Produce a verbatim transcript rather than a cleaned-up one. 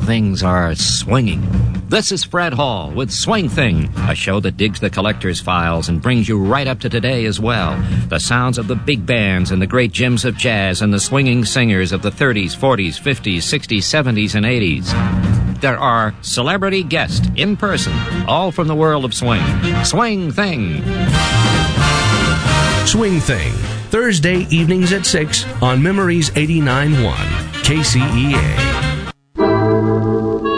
things are swinging. This is Fred Hall with Swing Thing, a show that digs the collector's files and brings you right up to today as well. The sounds of the big bands and the great gems of jazz and the swinging singers of the thirties, forties, fifties, sixties, seventies, and eighties. There are celebrity guests in person, all from the world of swing. Swing Thing. Swing Thing, Thursday evenings at six on Memories eighty-nine point one K C E A.